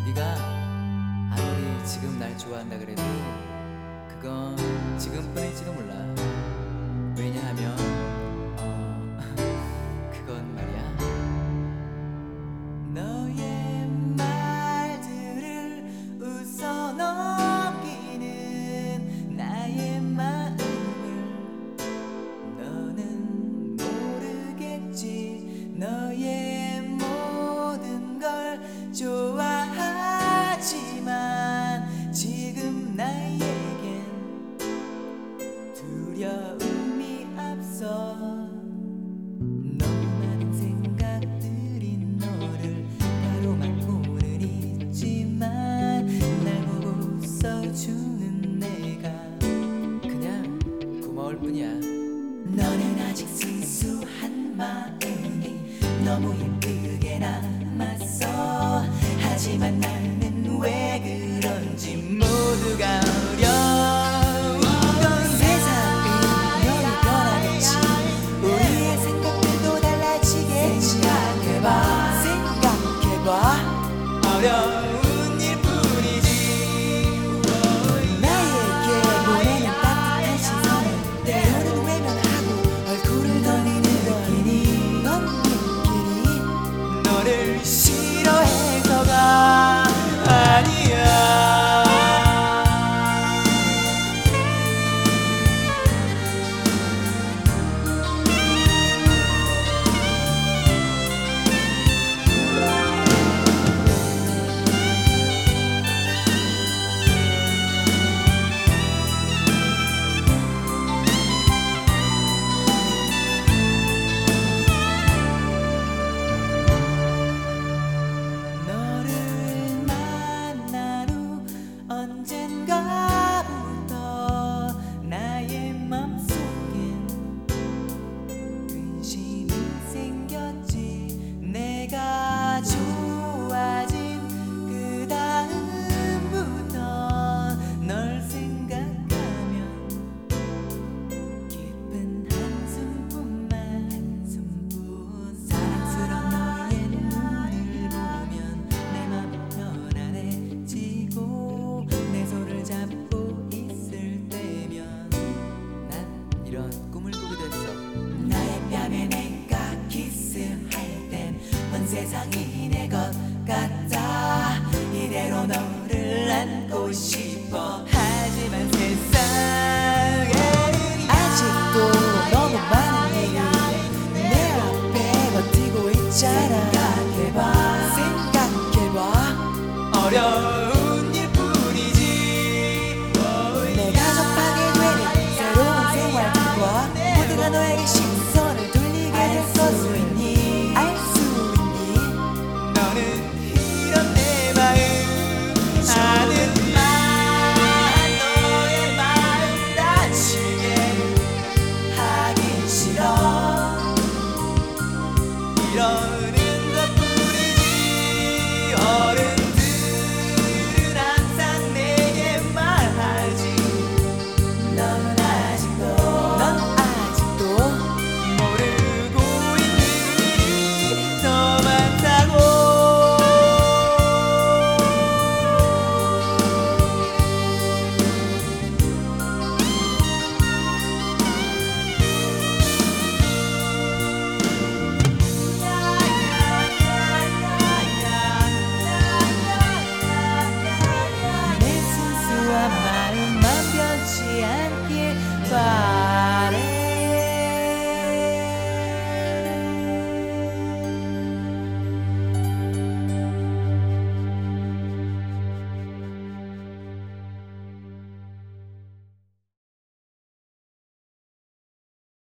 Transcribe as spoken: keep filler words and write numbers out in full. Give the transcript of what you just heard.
네가 아무리 지금 날 좋아한다 그래도 그건 지금뿐일지도 몰라. 왜냐하면 어 그건 말이야, 너의 말들을 웃어 넘기는 나의 마음을 너는 모르겠지. 너의 모든 걸 좋아하지만 지금 나에겐 두려움이 앞서. 너무 많은 생각들이 너를 가로막고는 있지만 날 보고 웃어주는 내가 그냥 고마울 뿐이야. 너는 아직 순수한 마음이 너무 예쁘게 남았어. 하지만 나는 왜 그런지 모두가 어려운 건 세상이 너를 변하겠지. 우리의 생각들도 달라지겠지. 생각해봐, 생각해봐. 어려운 일뿐이지. 나에게 보내는 따뜻한 시선을 때로는 외면하고 얼굴을 돌리는 느끼니 넌 느끼니 너를 싫어해서가 아니야. 언젠가부터 나의 맘속엔 근심이 생겼지. 내가 좋아진 그 다음부터 널 생각하면 깊은 한숨뿐만 한숨뿐. 사랑스러운 너의 눈을 보면 내 맘이 편안해지고 내 손을 잡고 있을 때면 난 이런 꿈을 꾸기도 했어. 나의 뺨에 내가 키스할 땐 온 세상이 내 것 같아. 이대로 너를 안고 싶어. 하지만 세상에는 아직도 너무 많은 일이 내 앞에 버티고 있잖아. 생각해봐, 생각해봐. 어려운